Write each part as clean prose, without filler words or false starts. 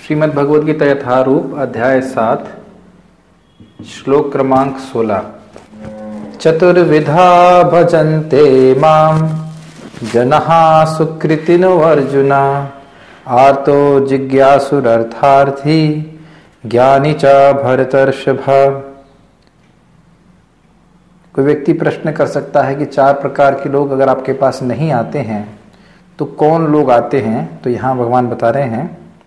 श्रीमद् भगवद गीता यथारूप अध्याय 7 श्लोक क्रमांक 16। चतुर्विधा भजन्ते मां जनः सुकृतिनो अर्जुन आर्तो जिज्ञासुरर्थार्थी ज्ञानी च भरतर्षभ। कोई व्यक्ति प्रश्न कर सकता है कि 4 प्रकार के लोग अगर आपके पास नहीं आते हैं तो कौन लोग आते हैं। तो यहां भगवान बता रहे हैं,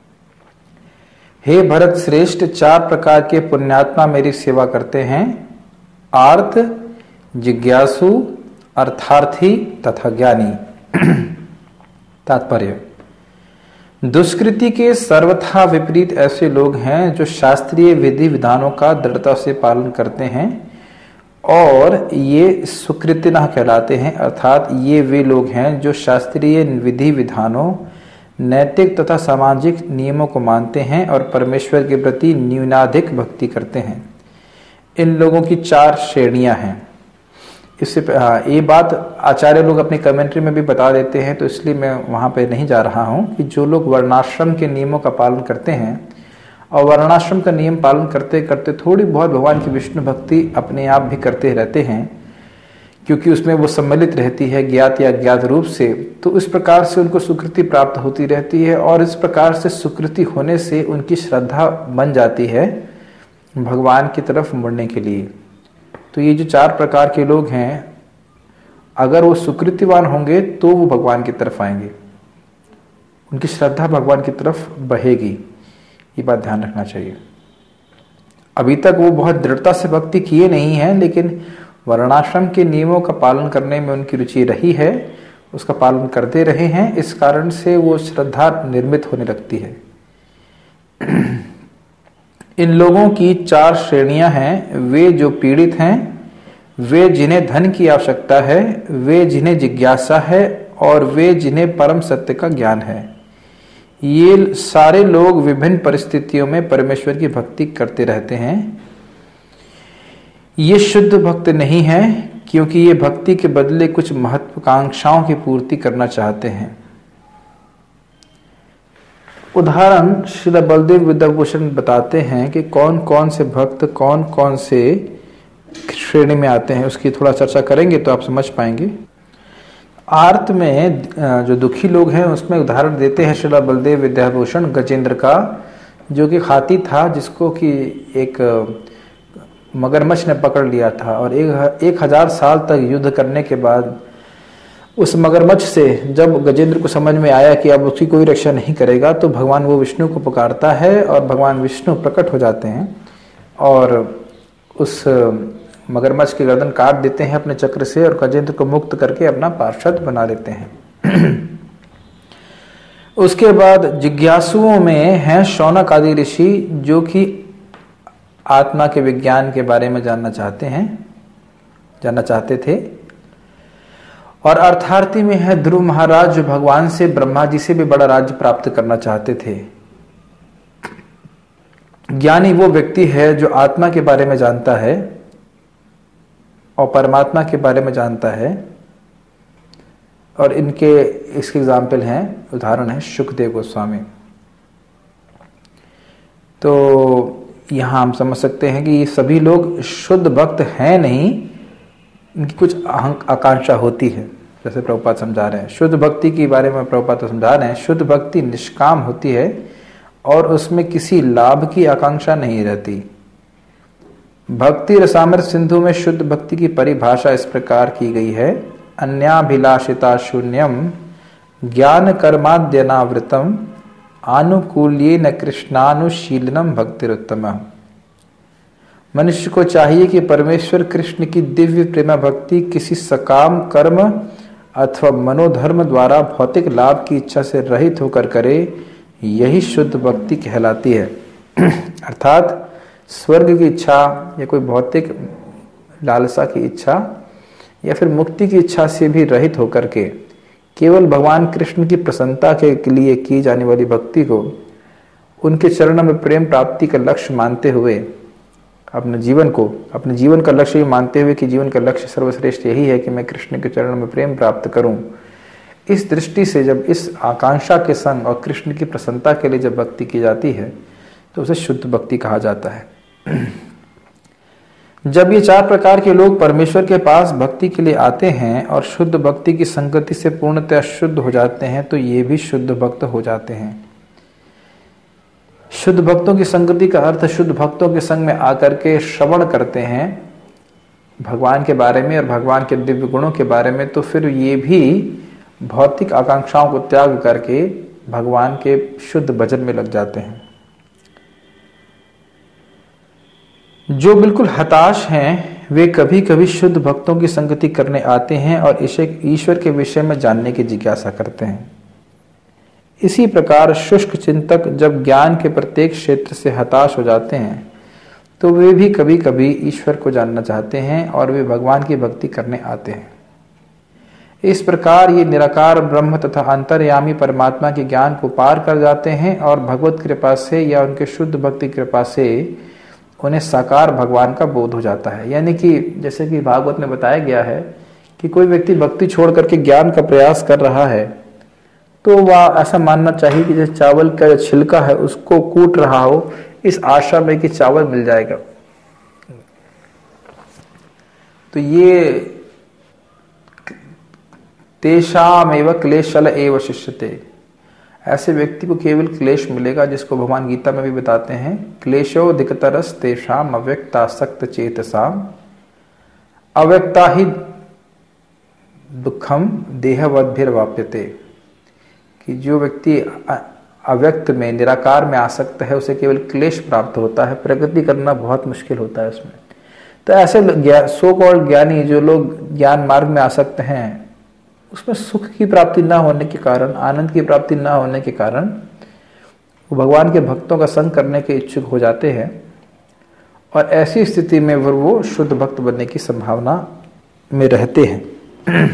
हे भरत श्रेष्ठ, 4 प्रकार के पुण्यात्मा मेरी सेवा करते हैं, आर्त, जिज्ञासु, अर्थार्थी तथा ज्ञानी। तात्पर्य, दुष्कृति के सर्वथा विपरीत ऐसे लोग हैं जो शास्त्रीय विधि विधानों का दृढ़ता से पालन करते हैं और ये सुकृतिनः कहलाते हैं। अर्थात ये वे लोग हैं जो शास्त्रीय विधि विधानों, नैतिक तथा सामाजिक नियमों को मानते हैं और परमेश्वर के प्रति न्यूनाधिक भक्ति करते हैं। इन लोगों की 4 श्रेणियां हैं। इससे ये बात आचार्य लोग अपनी कमेंट्री में भी बता देते हैं, तो इसलिए मैं वहां पे नहीं जा रहा हूं कि जो लोग वर्णाश्रम के नियमों का पालन करते हैं और वर्णाश्रम का नियम पालन करते करते थोड़ी बहुत भगवान की विष्णु भक्ति अपने आप भी करते रहते हैं, क्योंकि उसमें वो सम्मिलित रहती है ज्ञात या अज्ञात रूप से, तो इस प्रकार से उनको सुकृति प्राप्त होती रहती है और इस प्रकार से सुकृति होने से उनकी श्रद्धा बन जाती है भगवान की तरफ मुड़ने के लिए। तो ये जो 4 प्रकार के लोग हैं, अगर वो सुकृतिवान होंगे तो वो भगवान की तरफ आएंगे, उनकी श्रद्धा भगवान की तरफ बहेगी। ये बात ध्यान रखना चाहिए। अभी तक वो बहुत दृढ़ता से भक्ति किए नहीं है, लेकिन वर्णाश्रम के नियमों का पालन करने में उनकी रुचि रही है, उसका पालन करते रहे हैं, इस कारण से वो श्रद्धा निर्मित होने लगती है। इन लोगों की 4 श्रेणियां हैं। वे जो पीड़ित हैं, वे जिन्हें धन की आवश्यकता है, वे जिन्हें जिज्ञासा है और वे जिन्हें परम सत्य का ज्ञान है। ये सारे लोग विभिन्न परिस्थितियों में परमेश्वर की भक्ति करते रहते हैं। ये शुद्ध भक्त नहीं है, क्योंकि ये भक्ति के बदले कुछ महत्वाकांक्षाओं की पूर्ति करना चाहते हैं। उदाहरण श्रील बलदेव विद्याभूषण बताते हैं कि कौन कौन से भक्त कौन कौन से श्रेणी में आते हैं, उसकी थोड़ा चर्चा करेंगे तो आप समझ पाएंगे। आर्त में जो दुखी लोग हैं उसमें उदाहरण देते हैं श्रील बलदेव विद्याभूषण गजेंद्र का, जो कि हाथी था जिसको कि एक मगरमच्छ ने पकड़ लिया था और 1000 साल तक युद्ध करने के बाद उस मगरमच्छ से जब गजेंद्र को समझ में आया कि अब उसकी कोई रक्षा नहीं करेगा, तो भगवान वो विष्णु को पुकारता है और भगवान विष्णु प्रकट हो जाते हैं और उस मगरमच्छ की गर्दन काट देते हैं अपने चक्र से और गजेंद्र को मुक्त करके अपना पार्षद बना लेते हैं। उसके बाद जिज्ञासुओं में हैं शौनक आदि ऋषि, जो कि आत्मा के विज्ञान के बारे में जानना चाहते थे। और अर्थार्थी में है ध्रुव महाराज, जो भगवान से ब्रह्मा जी से भी बड़ा राज्य प्राप्त करना चाहते थे। ज्ञानी वो व्यक्ति है जो आत्मा के बारे में जानता है और परमात्मा के बारे में जानता है। और इसके एग्जाम्पल हैं, उदाहरण है सुखदेव गोस्वामी। तो यहां हम समझ सकते हैं कि ये सभी लोग शुद्ध भक्त हैं नहीं, इनकी कुछ आकांक्षा होती है। जैसे प्रभुपाद समझा रहे हैं, शुद्ध भक्ति के बारे में प्रभुपाद तो समझा रहे हैं, शुद्ध भक्ति निष्काम होती है और उसमें किसी लाभ की आकांक्षा नहीं रहती। भक्ति रसामृत सिंधु में शुद्ध भक्ति की परिभाषा इस प्रकार की गई है, अन्याभिलाषिता शून्यम ज्ञान कर्माद्यनावृतम आनुकूल्येन कृष्णानुशीलनम भक्तिरुत्तमः। मनुष्य को चाहिए कि परमेश्वर कृष्ण की दिव्य प्रेम भक्ति किसी सकाम कर्म अथवा मनोधर्म द्वारा भौतिक लाभ की इच्छा से रहित होकर करे, यही शुद्ध भक्ति कहलाती है। अर्थात स्वर्ग की इच्छा या कोई भौतिक लालसा की इच्छा या फिर मुक्ति की इच्छा से भी रहित होकर के केवल भगवान कृष्ण की प्रसन्नता के लिए की जाने वाली भक्ति को उनके चरणों में प्रेम प्राप्ति का लक्ष्य मानते हुए अपने जीवन का लक्ष्य मानते हुए कि जीवन का लक्ष्य सर्वश्रेष्ठ यही है कि मैं कृष्ण के चरणों में प्रेम प्राप्त करूं, इस दृष्टि से जब इस आकांक्षा के संग और कृष्ण की प्रसन्नता के लिए जब भक्ति की जाती है तो उसे शुद्ध भक्ति कहा जाता है। जब ये 4 प्रकार के लोग परमेश्वर के पास भक्ति के लिए आते हैं और शुद्ध भक्ति की संगति से पूर्णतः शुद्ध हो जाते हैं तो ये भी शुद्ध भक्त हो जाते हैं। शुद्ध भक्तों की संगति का अर्थ शुद्ध भक्तों के संग में आकर के श्रवण करते हैं भगवान के बारे में और भगवान के दिव्य गुणों के बारे में, तो फिर ये भी भौतिक आकांक्षाओं को त्याग करके भगवान के शुद्ध भजन में लग जाते हैं। जो बिल्कुल हताश हैं वे कभी कभी शुद्ध भक्तों की संगति करने आते हैं और इसे ईश्वर के विषय में जानने की जिज्ञासा करते हैं। इसी प्रकार शुष्क चिंतक जब ज्ञान के प्रत्येक क्षेत्र से हताश हो जाते हैं तो वे भी कभी कभी ईश्वर को जानना चाहते हैं और वे भगवान की भक्ति करने आते हैं। इस प्रकार ये निराकार ब्रह्म तथा अंतर्यामी परमात्मा के ज्ञान को पार कर जाते हैं और भगवत कृपा से या उनके शुद्ध भक्ति कृपा से उन्हें साकार भगवान का बोध हो जाता है। यानी कि जैसे कि भागवत में बताया गया है कि कोई व्यक्ति भक्ति छोड़ करके ज्ञान का प्रयास कर रहा है तो वह ऐसा मानना चाहिए कि जैसे चावल का जो छिलका है उसको कूट रहा हो इस आशा में कि चावल मिल जाएगा। तो ये तेषामेव क्लेशल एव शिष्यते, ऐसे व्यक्ति को केवल क्लेश मिलेगा जिसको भगवान गीता में भी बताते हैं क्लेशोधिकतरस तेषाम अव्यक्तासक्त चेतसाम अव्यक्ता ही दुखम देहवद्भिर्वाप्यते, कि जो व्यक्ति अव्यक्त में निराकार में आसक्त है उसे केवल क्लेश प्राप्त होता है, प्रगति करना बहुत मुश्किल होता है उसमें। तो ऐसे सो कॉल्ड ज्ञानी जो लोग ज्ञान मार्ग में आसक्त हैं उसमें सुख की प्राप्ति ना होने के कारण, आनंद की प्राप्ति ना होने के कारण वो भगवान के भक्तों का संग करने के इच्छुक हो जाते हैं और ऐसी स्थिति में वो शुद्ध भक्त बनने की संभावना में रहते हैं।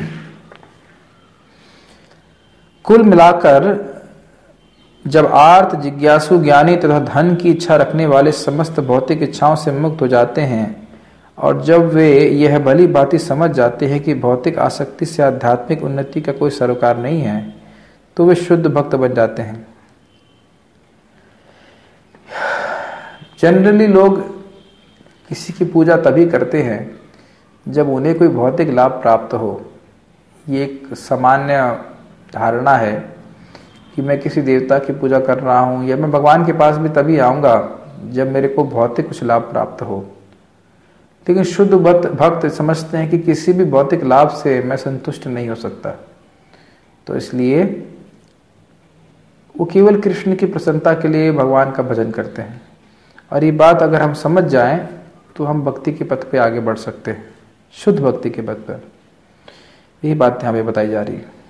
कुल मिलाकर जब आर्त जिज्ञासु ज्ञानी तथा धन की इच्छा रखने वाले समस्त भौतिक इच्छाओं से मुक्त हो जाते हैं और जब वे यह भली भांति समझ जाते हैं कि भौतिक आसक्ति से आध्यात्मिक उन्नति का कोई सरोकार नहीं है तो वे शुद्ध भक्त बन जाते हैं। जनरली लोग किसी की पूजा तभी करते हैं जब उन्हें कोई भौतिक लाभ प्राप्त हो। ये एक सामान्य धारणा है कि मैं किसी देवता की पूजा कर रहा हूँ या मैं भगवान के पास भी तभी आऊँगा जब मेरे को भौतिक कुछ लाभ प्राप्त हो। लेकिन शुद्ध भक्त समझते हैं कि किसी भी भौतिक लाभ से मैं संतुष्ट नहीं हो सकता, तो इसलिए वो केवल कृष्ण की प्रसन्नता के लिए भगवान का भजन करते हैं। और ये बात अगर हम समझ जाएं तो हम भक्ति के पथ पे आगे बढ़ सकते हैं, शुद्ध भक्ति के पथ पर। यही बात यहाँ पे बताई जा रही है।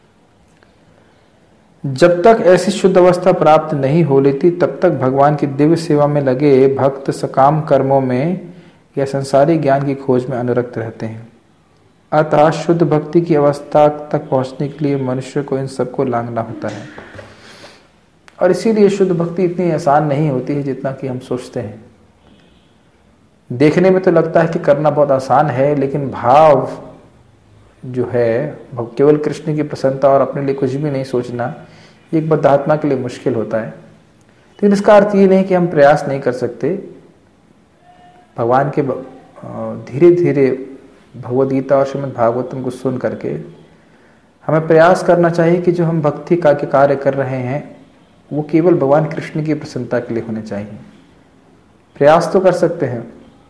जब तक ऐसी शुद्ध अवस्था प्राप्त नहीं हो लेती तब तक भगवान की दिव्य सेवा में लगे भक्त सकाम कर्मों में या संसारी ज्ञान की खोज में अनुरक्त रहते हैं। अतः शुद्ध भक्ति की अवस्था तक पहुंचने के लिए मनुष्य को इन सबको लांघना होता है और इसीलिए शुद्ध भक्ति इतनी आसान नहीं होती है जितना कि हम सोचते हैं। देखने में तो लगता है कि करना बहुत आसान है, लेकिन भाव जो है केवल कृष्ण की प्रसन्नता और अपने लिए कुछ भी नहीं सोचना, ये एक बद्धात्मा के लिए मुश्किल होता है। लेकिन इसका अर्थ ये नहीं कि हम प्रयास नहीं कर सकते। भगवान के धीरे धीरे भगवद गीता और श्रीमद् भागवतम को सुन करके हमें प्रयास करना चाहिए कि जो हम भक्ति का के कार्य कर रहे हैं वो केवल भगवान कृष्ण की प्रसन्नता के लिए होने चाहिए। प्रयास तो कर सकते हैं।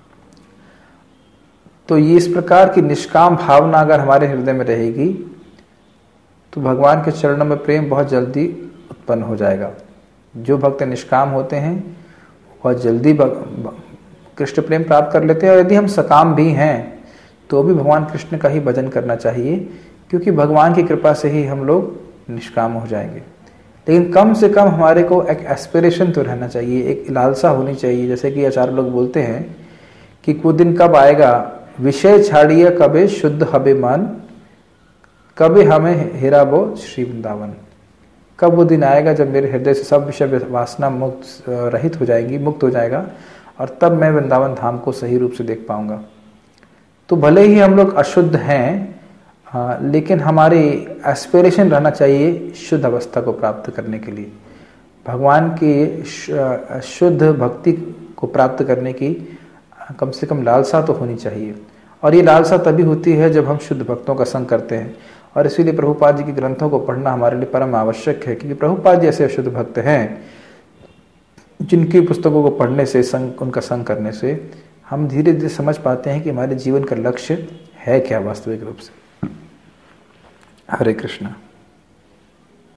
तो ये इस प्रकार की निष्काम भावना अगर हमारे हृदय में रहेगी तो भगवान के चरणों में प्रेम बहुत जल्दी उत्पन्न हो जाएगा। जो भक्त निष्काम होते हैं बहुत जल्दी कृष्ण प्रेम प्राप्त कर लेते हैं। और यदि हम सकाम भी हैं तो भी भगवान कृष्ण का ही भजन करना चाहिए, क्योंकि भगवान की कृपा से ही हम लोग निष्काम हो जाएंगे। लेकिन कम से कम हमारे को एक एस्पिरेशन तो रहना चाहिए, एक लालसा होनी चाहिए। जैसे कि आचार्य लोग बोलते हैं कि वो दिन कब आएगा, विषय छाड़िए कबे शुद्ध हबे मन, कबे हमें हेरा बो श्री वृंदावन। कब वो दिन आएगा जब मेरे हृदय से सब विषय वासना मुक्त रहित हो जाएगी, मुक्त हो जाएगा, और तब मैं वृंदावन धाम को सही रूप से देख पाऊंगा। तो भले ही हम लोग अशुद्ध हैं, हाँ, लेकिन हमारी एस्पिरेशन रहना चाहिए शुद्ध अवस्था को प्राप्त करने के लिए, भगवान की शुद्ध भक्ति को प्राप्त करने की कम से कम लालसा तो होनी चाहिए। और ये लालसा तभी होती है जब हम शुद्ध भक्तों का संग करते हैं। और इसीलिए प्रभुपाद जी के ग्रंथों को पढ़ना हमारे लिए परम आवश्यक है, क्योंकि प्रभुपाद जी ऐसे शुद्ध भक्त हैं जिनकी पुस्तकों को पढ़ने से, उनका संग करने से हम धीरे धीरे समझ पाते हैं कि हमारे जीवन का लक्ष्य है क्या वास्तविक रूप से। हरे कृष्णा।